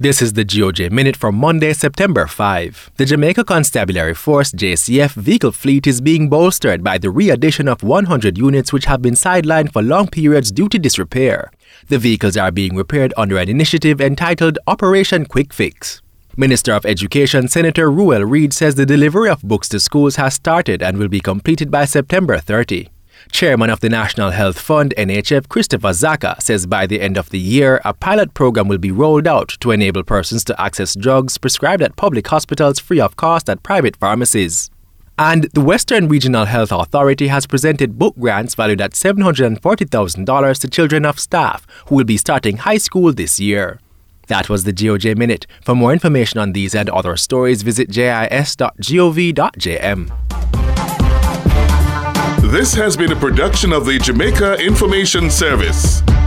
This is the GOJ Minute for Monday, September 5. The Jamaica Constabulary Force JCF vehicle fleet is being bolstered by the re-addition of 100 units which have been sidelined for long periods due to disrepair. The vehicles are being repaired under an initiative entitled Operation Quick Fix. Minister of Education Senator Ruel Reid says the delivery of books to schools has started and will be completed by September 30. Chairman of the National Health Fund, NHF, Christopher Zaka, says by the end of the year, a pilot program will be rolled out to enable persons to access drugs prescribed at public hospitals free of cost at private pharmacies. And the Western Regional Health Authority has presented book grants valued at $740,000 to children of staff who will be starting high school this year. That was the GOJ Minute. For more information on these and other stories, visit jis.gov.jm. This has been a production of the Jamaica Information Service.